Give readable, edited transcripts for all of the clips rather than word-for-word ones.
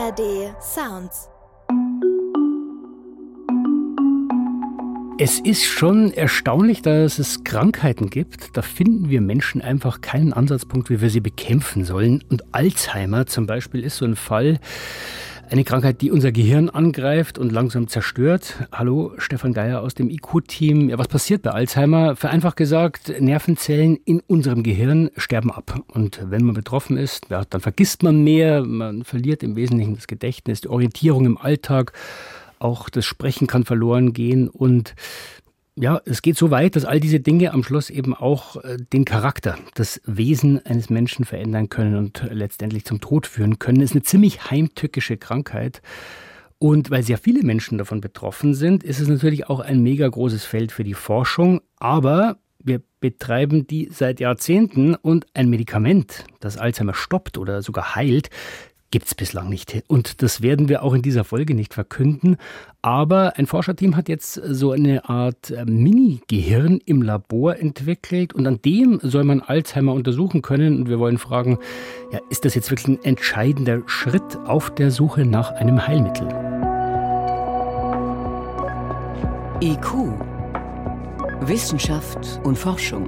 ARD Sounds. Es ist schon erstaunlich, dass es Krankheiten gibt. Da finden wir Menschen einfach keinen Ansatzpunkt, wie wir sie bekämpfen sollen. Und Alzheimer zum Beispiel ist so ein Fall. Eine Krankheit, die unser Gehirn angreift und langsam zerstört. Hallo, Stefan Geier aus dem IQ-Team. Ja, was passiert bei Alzheimer? Vereinfacht gesagt, Nervenzellen in unserem Gehirn sterben ab. Und wenn man betroffen ist, ja, dann vergisst man mehr. Man verliert im Wesentlichen das Gedächtnis, die Orientierung im Alltag. Auch das Sprechen kann verloren gehen. Und ja, es geht so weit, dass all diese Dinge am Schluss eben auch den Charakter, das Wesen eines Menschen verändern können und letztendlich zum Tod führen können. Das ist eine ziemlich heimtückische Krankheit. Und weil sehr viele Menschen davon betroffen sind, ist es natürlich auch ein mega großes Feld für die Forschung. Aber wir betreiben die seit Jahrzehnten und ein Medikament, das Alzheimer stoppt oder sogar heilt, gibt es bislang nicht. Und das werden wir auch in dieser Folge nicht verkünden. Aber ein Forscherteam hat jetzt so eine Art Mini-Gehirn im Labor entwickelt. Und an dem soll man Alzheimer untersuchen können. Und wir wollen fragen, ja, ist das jetzt wirklich ein entscheidender Schritt auf der Suche nach einem Heilmittel? IQ. Wissenschaft und Forschung.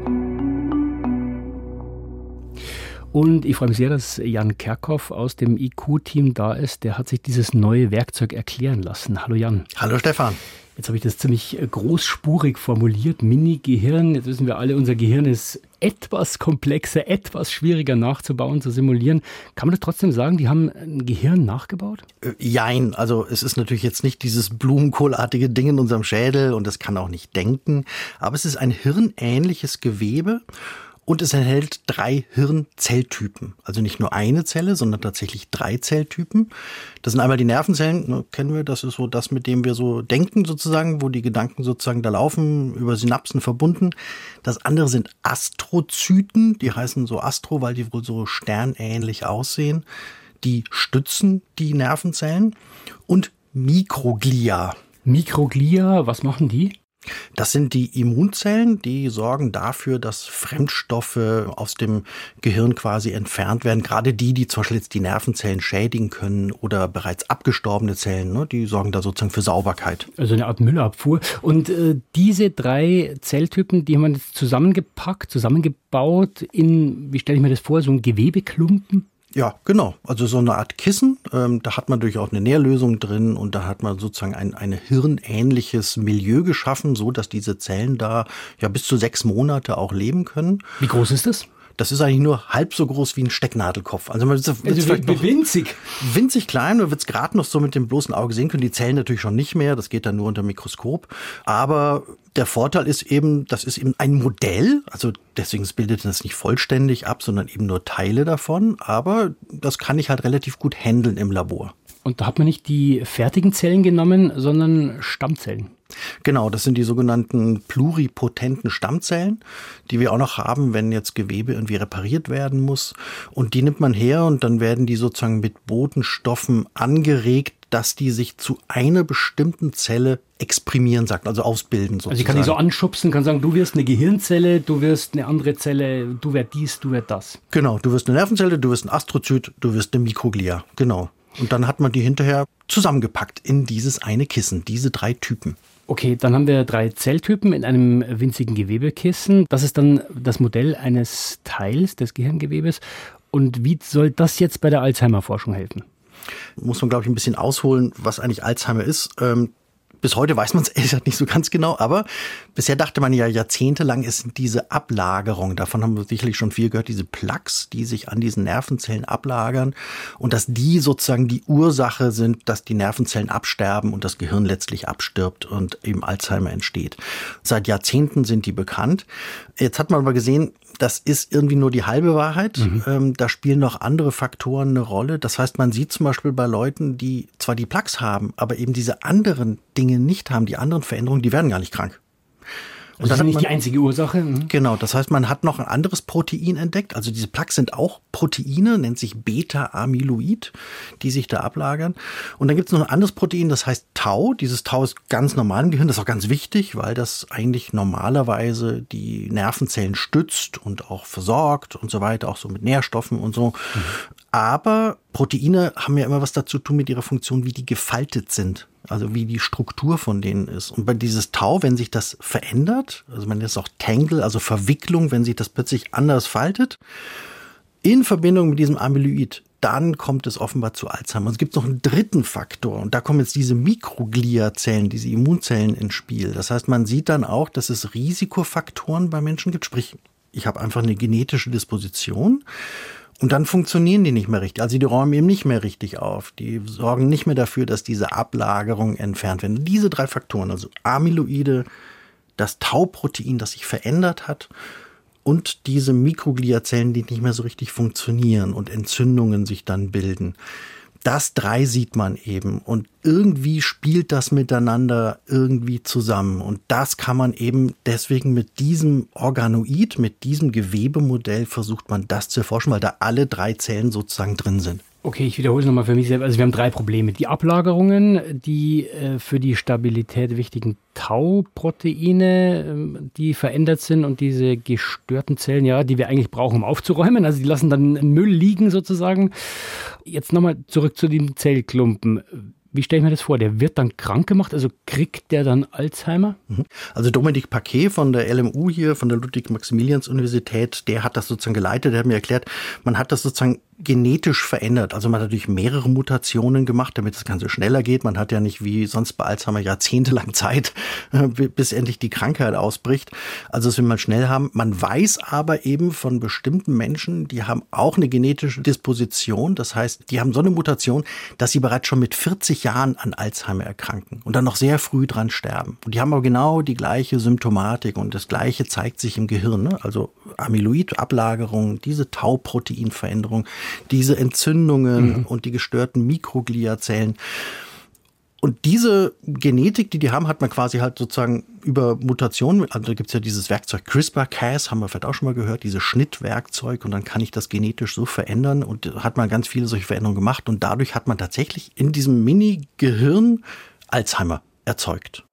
Und ich freue mich sehr, dass Jan Kerkhoff aus dem IQ-Team da ist. Der hat sich dieses neue Werkzeug erklären lassen. Hallo Jan. Hallo Stefan. Jetzt habe ich das ziemlich großspurig formuliert. Mini-Gehirn. Jetzt wissen wir alle, unser Gehirn ist etwas komplexer, etwas schwieriger nachzubauen, zu simulieren. Kann man das trotzdem sagen, die haben ein Gehirn nachgebaut? Jein. Also es ist natürlich jetzt nicht dieses blumenkohlartige Ding in unserem Schädel und es kann auch nicht denken. Aber es ist ein hirnähnliches Gewebe. Und es enthält 3 Hirnzelltypen. Also nicht nur eine Zelle, sondern tatsächlich 3 Zelltypen. Das sind einmal die Nervenzellen, kennen wir, das ist so das, mit dem wir so denken sozusagen, wo die Gedanken sozusagen da laufen, über Synapsen verbunden. Das andere sind Astrozyten, die heißen so Astro, weil die wohl so sternähnlich aussehen. Die stützen die Nervenzellen. Und Mikroglia. Mikroglia, was machen die? Das sind die Immunzellen, die sorgen dafür, dass Fremdstoffe aus dem Gehirn quasi entfernt werden. Gerade die zum Beispiel jetzt die Nervenzellen schädigen können oder bereits abgestorbene Zellen, ne, die sorgen da sozusagen für Sauberkeit. Also eine Art Müllabfuhr. Und diese 3 Zelltypen, die haben wir jetzt zusammengepackt, zusammengebaut in, wie stelle ich mir das vor, so ein Gewebeklumpen? Ja, genau. Also so eine Art Kissen. Da hat man durchaus eine Nährlösung drin und da hat man sozusagen ein hirnähnliches Milieu geschaffen, so dass diese Zellen da ja bis zu 6 Monate auch leben können. Wie groß ist das? Das ist eigentlich nur halb so groß wie ein Stecknadelkopf. Also man wird winzig. Winzig klein, man wird es gerade noch so mit dem bloßen Auge sehen können. Die Zellen natürlich schon nicht mehr, das geht dann nur unter dem Mikroskop. Aber der Vorteil ist eben, das ist eben ein Modell. Also deswegen bildet das nicht vollständig ab, sondern eben nur Teile davon. Aber das kann ich halt relativ gut handeln im Labor. Und da hat man nicht die fertigen Zellen genommen, sondern Stammzellen. Genau, das sind die sogenannten pluripotenten Stammzellen, die wir auch noch haben, wenn jetzt Gewebe irgendwie repariert werden muss. Und die nimmt man her und dann werden die sozusagen mit Botenstoffen angeregt, dass die sich zu einer bestimmten Zelle exprimieren, sagt, also ausbilden sozusagen. Also ich kann die so anschubsen, kann sagen, du wirst eine Gehirnzelle, du wirst eine andere Zelle, du wirst dies, du wirst das. Genau, du wirst eine Nervenzelle, du wirst ein Astrozyt, du wirst eine Mikroglia, genau. Und dann hat man die hinterher zusammengepackt in dieses eine Kissen, diese 3 Typen. Okay, dann haben wir 3 Zelltypen in einem winzigen Gewebekissen. Das ist dann das Modell eines Teils des Gehirngewebes. Und wie soll das jetzt bei der Alzheimer-Forschung helfen? Muss man, glaube ich, ein bisschen ausholen, was eigentlich Alzheimer ist. Bis heute weiß man es ehrlich gesagt nicht so ganz genau, aber bisher dachte man ja jahrzehntelang, es sind diese Ablagerungen, davon haben wir sicherlich schon viel gehört, diese Plaques, die sich an diesen Nervenzellen ablagern und dass die sozusagen die Ursache sind, dass die Nervenzellen absterben und das Gehirn letztlich abstirbt und eben Alzheimer entsteht. Seit Jahrzehnten sind die bekannt. Jetzt hat man aber gesehen, das ist irgendwie nur die halbe Wahrheit. Da spielen noch andere Faktoren eine Rolle. Das heißt, man sieht zum Beispiel bei Leuten, die zwar die Plaques haben, aber eben diese anderen Dinge nicht haben, die anderen Veränderungen, die werden gar nicht krank. Und das ist nicht die einzige Ursache. Genau, das heißt, man hat noch ein anderes Protein entdeckt. Also diese Plaques sind auch Proteine, nennt sich Beta-Amyloid, die sich da ablagern. Und dann gibt es noch ein anderes Protein, das heißt Tau. Dieses Tau ist ganz normal im Gehirn, das ist auch ganz wichtig, weil das eigentlich normalerweise die Nervenzellen stützt und auch versorgt und so weiter, auch so mit Nährstoffen und so. Aber Proteine haben ja immer was dazu tun mit ihrer Funktion, wie die gefaltet sind. Also wie die Struktur von denen ist. Und bei dieses Tau, wenn sich das verändert, also man nennt es auch Tangle, also Verwicklung, wenn sich das plötzlich anders faltet, in Verbindung mit diesem Amyloid, dann kommt es offenbar zu Alzheimer. Und es gibt noch einen dritten Faktor und da kommen jetzt diese Mikrogliazellen, diese Immunzellen ins Spiel. Das heißt, man sieht dann auch, dass es Risikofaktoren bei Menschen gibt. Sprich, ich habe einfach eine genetische Disposition. Und dann funktionieren die nicht mehr richtig. Also die räumen eben nicht mehr richtig auf. Die sorgen nicht mehr dafür, dass diese Ablagerungen entfernt werden. Diese 3 Faktoren, also Amyloide, das Tau-Protein, das sich verändert hat und diese Mikrogliazellen, die nicht mehr so richtig funktionieren und Entzündungen sich dann bilden. Das 3 sieht man eben und irgendwie spielt das miteinander irgendwie zusammen und das kann man eben deswegen mit diesem Organoid, mit diesem Gewebemodell versucht man das zu erforschen, weil da alle 3 Zellen sozusagen drin sind. Okay, ich wiederhole es nochmal für mich selbst. Also wir haben 3 Probleme. Die Ablagerungen, die für die Stabilität wichtigen Tau-Proteine, die verändert sind und diese gestörten Zellen, ja, die wir eigentlich brauchen, um aufzuräumen. Also die lassen dann Müll liegen sozusagen. Jetzt nochmal zurück zu den Zellklumpen. Wie stelle ich mir das vor? Der wird dann krank gemacht, also kriegt der dann Alzheimer? Also Dominik Paquet von der LMU hier, von der Ludwig-Maximilians-Universität, der hat das sozusagen geleitet, der hat mir erklärt, man hat das sozusagen genetisch verändert. Also man hat natürlich mehrere Mutationen gemacht, damit das Ganze schneller geht. Man hat ja nicht wie sonst bei Alzheimer jahrzehntelang Zeit, bis endlich die Krankheit ausbricht. Also das will man schnell haben. Man weiß aber eben von bestimmten Menschen, die haben auch eine genetische Disposition. Das heißt, die haben so eine Mutation, dass sie bereits schon mit 40 Jahren an Alzheimer erkranken und dann noch sehr früh dran sterben. Und die haben aber genau die gleiche Symptomatik und das Gleiche zeigt sich im Gehirn. Ne? Also Amyloid-Ablagerung, diese Tau-Protein-Veränderung, diese Entzündungen und die gestörten Mikrogliazellen. Und diese Genetik, die haben, hat man quasi halt sozusagen über Mutationen, also da gibt es ja dieses Werkzeug CRISPR-Cas, haben wir vielleicht auch schon mal gehört, dieses Schnittwerkzeug und dann kann ich das genetisch so verändern und hat man ganz viele solche Veränderungen gemacht und dadurch hat man tatsächlich in diesem Mini-Gehirn Alzheimer erzeugt.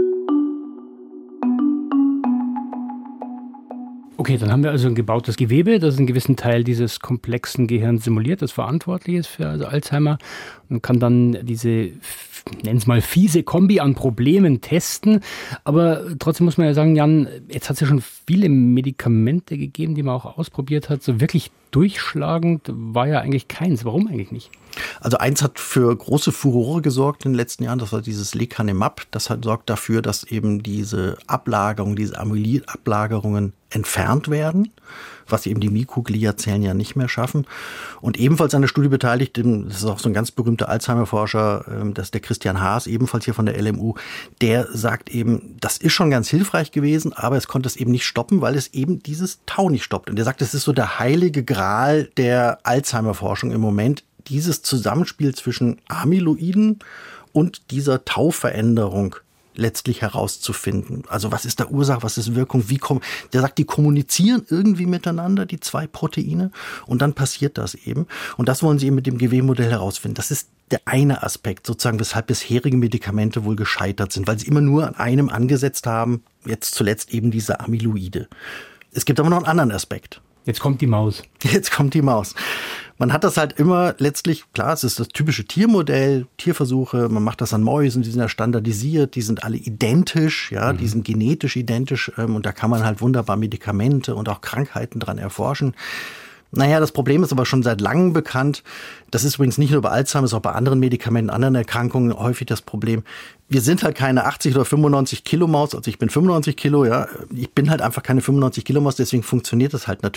Okay, dann haben wir also ein gebautes Gewebe, das einen gewissen Teil dieses komplexen Gehirns simuliert, das verantwortlich ist für Alzheimer und kann dann diese, nennen es mal, fiese Kombi an Problemen testen. Aber trotzdem muss man ja sagen, Jan, jetzt hat es ja schon viele Medikamente gegeben, die man auch ausprobiert hat. So wirklich durchschlagend war ja eigentlich keins. Warum eigentlich nicht? Also eins hat für große Furore gesorgt in den letzten Jahren, das war dieses Lecanemab. Das sorgt dafür, dass eben diese Ablagerungen, diese Amyloid-Ablagerungen entfernt werden, was eben die Mikrogliazellen ja nicht mehr schaffen. Und ebenfalls an der Studie beteiligt, das ist auch so ein ganz berühmter Alzheimer-Forscher, das ist der Christian Haas, ebenfalls hier von der LMU, der sagt eben, das ist schon ganz hilfreich gewesen, aber es konnte es eben nicht stoppen, weil es eben dieses Tau nicht stoppt. Und er sagt, es ist so der heilige Gral der Alzheimer-Forschung im Moment, dieses Zusammenspiel zwischen Amyloiden und dieser Tauveränderung letztlich herauszufinden. Also was ist da Ursache, was ist Wirkung, der sagt, die kommunizieren irgendwie miteinander, die 2 Proteine, und dann passiert das eben. Und das wollen sie eben mit dem GW-Modell herausfinden. Das ist der eine Aspekt, sozusagen, weshalb bisherige Medikamente wohl gescheitert sind, weil sie immer nur an einem angesetzt haben, jetzt zuletzt eben diese Amyloide. Es gibt aber noch einen anderen Aspekt. Jetzt kommt die Maus. Jetzt kommt die Maus. Man hat das halt immer letztlich, klar, es ist das typische Tiermodell, Tierversuche, man macht das an Mäusen, die sind ja standardisiert, die sind alle identisch, ja, die sind genetisch identisch und da kann man halt wunderbar Medikamente und auch Krankheiten dran erforschen. Naja, das Problem ist aber schon seit langem bekannt. Das ist übrigens nicht nur bei Alzheimer, es ist auch bei anderen Medikamenten, anderen Erkrankungen häufig das Problem. Wir sind halt keine 80 oder 95 Kilo Maus, also ich bin 95 Kilo, ja. Ich bin halt einfach keine 95 Kilo Maus, deswegen funktioniert das halt natürlich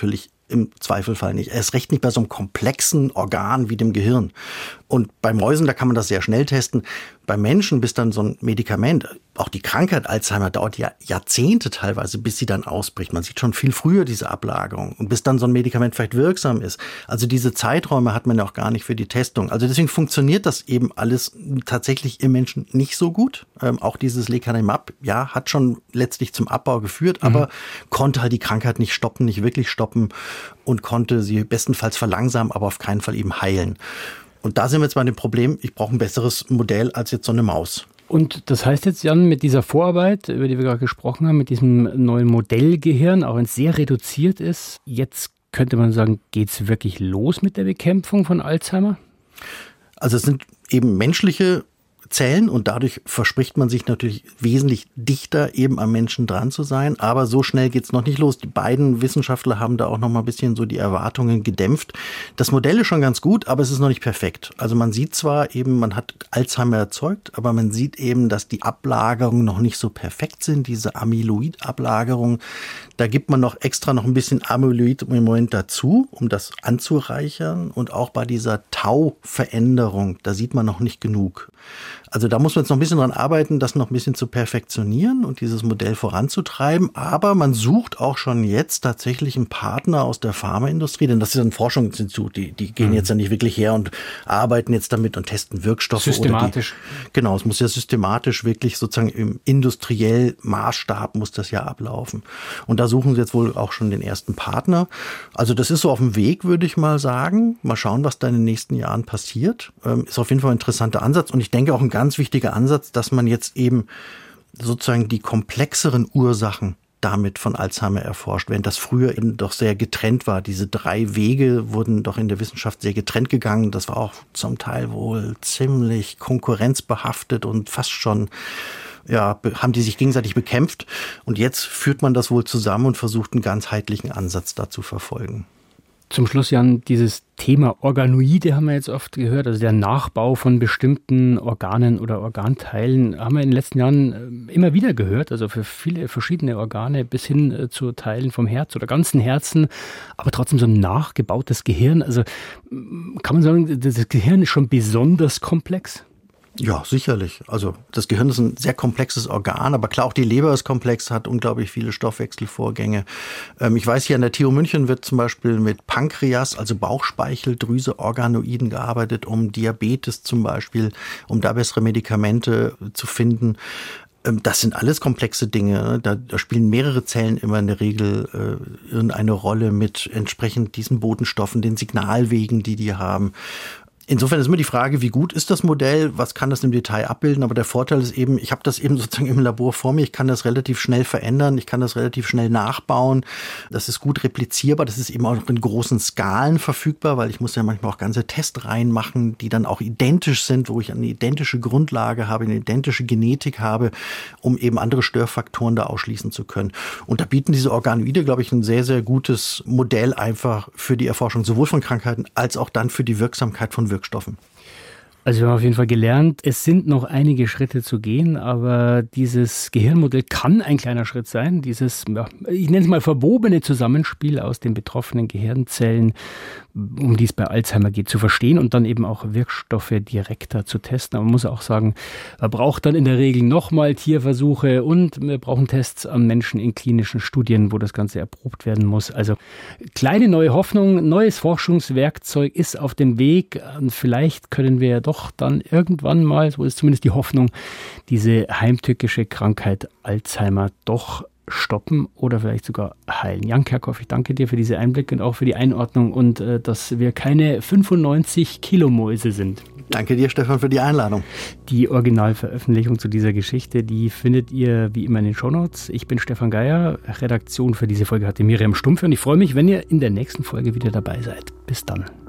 im Zweifelfall nicht. Erst recht nicht bei so einem komplexen Organ wie dem Gehirn. Und bei Mäusen, da kann man das sehr schnell testen. Bei Menschen, bis dann so ein Medikament, auch die Krankheit Alzheimer dauert ja Jahrzehnte teilweise, bis sie dann ausbricht. Man sieht schon viel früher diese Ablagerung und bis dann so ein Medikament vielleicht wirksam ist. Also diese Zeiträume hat man ja auch gar nicht für die Testung. Also deswegen funktioniert das eben alles tatsächlich im Menschen nicht so gut. Auch dieses Lecanemab, ja, hat schon letztlich zum Abbau geführt, aber konnte halt die Krankheit nicht stoppen, nicht wirklich stoppen und konnte sie bestenfalls verlangsamen, aber auf keinen Fall eben heilen. Und da sind wir jetzt bei dem Problem, ich brauche ein besseres Modell als jetzt so eine Maus. Und das heißt jetzt, Jan, mit dieser Vorarbeit, über die wir gerade gesprochen haben, mit diesem neuen Modellgehirn, auch wenn es sehr reduziert ist, jetzt könnte man sagen, geht es wirklich los mit der Bekämpfung von Alzheimer? Also es sind eben menschliche Zellen und dadurch verspricht man sich natürlich wesentlich dichter eben am Menschen dran zu sein, aber so schnell geht's noch nicht los. Die beiden Wissenschaftler haben da auch noch mal ein bisschen so die Erwartungen gedämpft. Das Modell ist schon ganz gut, aber es ist noch nicht perfekt. Also man sieht zwar eben, man hat Alzheimer erzeugt, aber man sieht eben, dass die Ablagerungen noch nicht so perfekt sind, diese Amyloid-Ablagerung. Da gibt man noch extra noch ein bisschen Amyloid im Moment dazu, um das anzureichern, und auch bei dieser Tau-Veränderung, da sieht man noch nicht genug. Also da muss man jetzt noch ein bisschen dran arbeiten, das noch ein bisschen zu perfektionieren und dieses Modell voranzutreiben. Aber man sucht auch schon jetzt tatsächlich einen Partner aus der Pharmaindustrie, denn das ist ein Forschungsinstitut. Die gehen jetzt ja nicht wirklich her und arbeiten jetzt damit und testen Wirkstoffe. Systematisch. Genau, es muss ja systematisch wirklich sozusagen im industriellen Maßstab muss das ja ablaufen. Und da suchen sie jetzt wohl auch schon den ersten Partner. Also das ist so auf dem Weg, würde ich mal sagen. Mal schauen, was da in den nächsten Jahren passiert. Ist auf jeden Fall ein interessanter Ansatz. Und ich denke auch ein ganz wichtiger Ansatz, dass man jetzt eben sozusagen die komplexeren Ursachen damit von Alzheimer erforscht, während das früher eben doch sehr getrennt war. Diese 3 Wege wurden doch in der Wissenschaft sehr getrennt gegangen. Das war auch zum Teil wohl ziemlich konkurrenzbehaftet und fast schon, ja, haben die sich gegenseitig bekämpft. Und jetzt führt man das wohl zusammen und versucht einen ganzheitlichen Ansatz da zu verfolgen. Zum Schluss, Jan, dieses Thema Organoide haben wir jetzt oft gehört, also der Nachbau von bestimmten Organen oder Organteilen, haben wir in den letzten Jahren immer wieder gehört, also für viele verschiedene Organe bis hin zu Teilen vom Herz oder ganzen Herzen, aber trotzdem so ein nachgebautes Gehirn. Also kann man sagen, das Gehirn ist schon besonders komplex? Ja, sicherlich. Also das Gehirn ist ein sehr komplexes Organ, aber klar, auch die Leber ist komplex, hat unglaublich viele Stoffwechselvorgänge. Ich weiß, hier an der TU München wird zum Beispiel mit Pankreas, also Bauchspeicheldrüse, Organoiden gearbeitet, um Diabetes zum Beispiel, um da bessere Medikamente zu finden. Das sind alles komplexe Dinge. Da spielen mehrere Zellen immer in der Regel irgendeine Rolle mit entsprechend diesen Botenstoffen, den Signalwegen, die haben. Insofern ist immer die Frage, wie gut ist das Modell, was kann das im Detail abbilden, aber der Vorteil ist eben, ich habe das eben sozusagen im Labor vor mir, ich kann das relativ schnell verändern, ich kann das relativ schnell nachbauen, das ist gut replizierbar, das ist eben auch in großen Skalen verfügbar, weil ich muss ja manchmal auch ganze Testreihen machen, die dann auch identisch sind, wo ich eine identische Grundlage habe, eine identische Genetik habe, um eben andere Störfaktoren da ausschließen zu können. Und da bieten diese Organoide, glaube ich, ein sehr, sehr gutes Modell einfach für die Erforschung sowohl von Krankheiten als auch dann für die Wirksamkeit von Wirkstoffen. Also wir haben auf jeden Fall gelernt, es sind noch einige Schritte zu gehen, aber dieses Gehirnmodell kann ein kleiner Schritt sein. Dieses, ja, ich nenne es mal verbobene Zusammenspiel aus den betroffenen Gehirnzellen, um die es bei Alzheimer geht, zu verstehen und dann eben auch Wirkstoffe direkter zu testen. Aber man muss auch sagen, man braucht dann in der Regel nochmal Tierversuche und wir brauchen Tests an Menschen in klinischen Studien, wo das Ganze erprobt werden muss. Also kleine neue Hoffnung, neues Forschungswerkzeug ist auf dem Weg. Und vielleicht können wir ja doch dann irgendwann mal, so ist zumindest die Hoffnung, diese heimtückische Krankheit Alzheimer doch stoppen oder vielleicht sogar heilen. Jan Kerkhoff, ich danke dir für diese Einblicke und auch für die Einordnung und dass wir keine 95-Kilo-Mäuse sind. Danke dir, Stefan, für die Einladung. Die Originalveröffentlichung zu dieser Geschichte, die findet ihr wie immer in den Shownotes. Ich bin Stefan Geier, Redaktion für diese Folge hatte Miriam Stumpfe und ich freue mich, wenn ihr in der nächsten Folge wieder dabei seid. Bis dann.